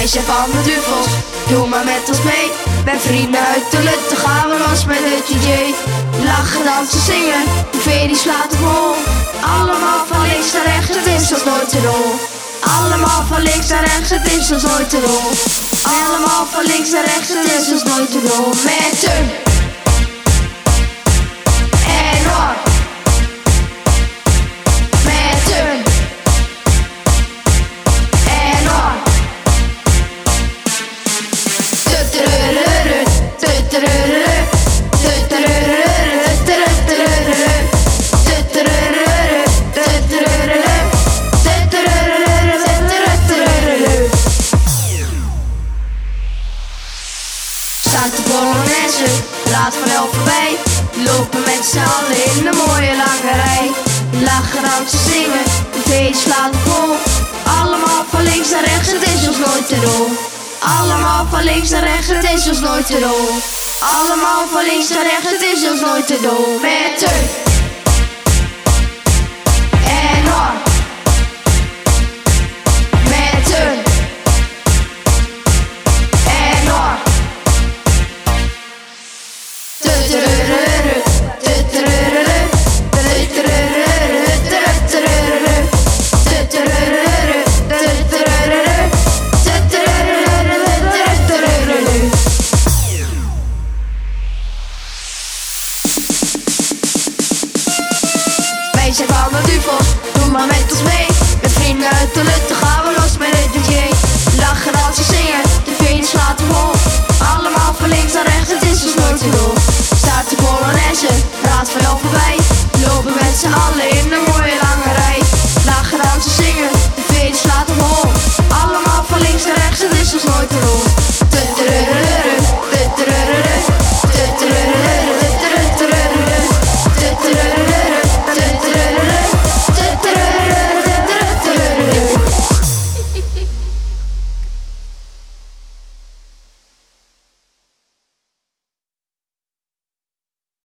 Wij zijn van de duvels, doe maar met ons mee. Met vrienden uit de lutte gaan we los met het DJ. Lachen, dansen, zingen, de veer die slaat op hol. Allemaal van links naar rechts, het is ons nooit te rol. Allemaal van links naar rechts, het is ons nooit te rol. Allemaal van links naar rechts, het is ons nooit te rol. Met Teun en Noor. Met Teun en Noor. Tuturururu, tuturururu, tuturururu, tuturururu, tuturururu, tuturururu, tuturururu. Staat de Polonaise, laat van elf voorbij. Lopen met z'n allen in de mooie lange rij. Lachen, dansen, zingen, de feest slaat vol. Allemaal van links naar rechts, het is ons nooit te rol. Allemaal van links naar rechts, het is ons nooit te rol. Allemaal van links naar rechts, het is ons nooit te rol. Met Teun en Noor. Met Teun en Noor. Tuturururu, tuturururu, tuturururu, tuturururu, tuturururu, tuturururu, tuturururu. Wij zijn van de duvels, doe maar met ons mee. Met vrienden uit de lutte gaan